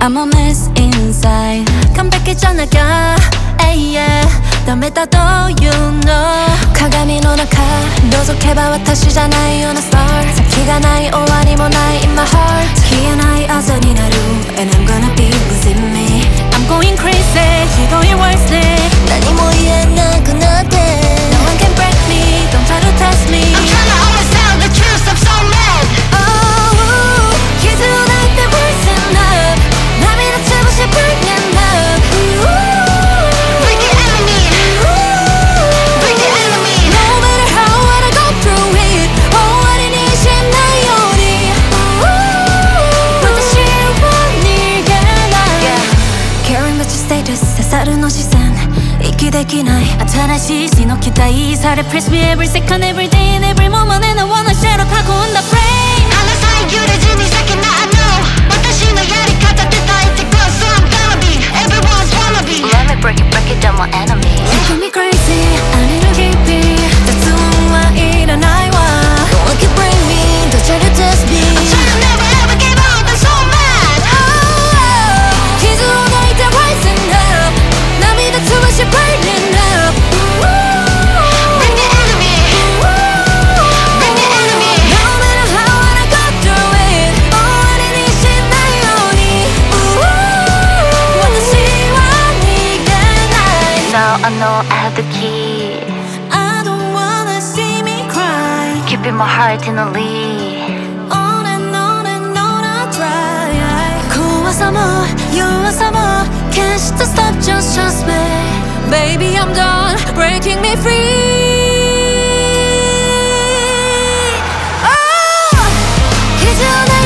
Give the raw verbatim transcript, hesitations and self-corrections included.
I'm a mess inside完璧じゃなきゃ、hey yeah、ダメだというの鏡の中覗けば私じゃないようなスター先がない終わりもない in my heart 消えない朝になる and I'm gonna be losing me I'm going crazy ひどい words で何も言えなくなって No one can break me don't try to test me I'm trying to understand the truth I'm so mad Oh 傷を泣いて rising up 涙つぶし burning up Bring the enemy Bring the enemy No matter how hard I go through it 終わりにしないように私は逃げない Caring about your status 刺さるの視線息できない新しい死の期待され Press me every second every day and every moment and I wanna share 囲んだ brain 離さん揺れずに先な I know 私のやり方で耐えてく So I'm gonna be everyone's wanna be Let me break it, break it down my enemy You got me crazy I need to keep it 雑音はいらないわ No one can bring me don't try to test me I'm trying to never ever give up I'm so mad Oh 傷を泣いて rising up 涙つぶし burning up Bring the enemy Bring the enemy No matter how hard I go through it 終わりにしないように私は逃げない Now I know I have the key I don't wanna see me cry Keeping my heart in a lead On and on and on I try 怖さも弱さも決して stop just trust me Baby I'm done breaking me free Oh 傷を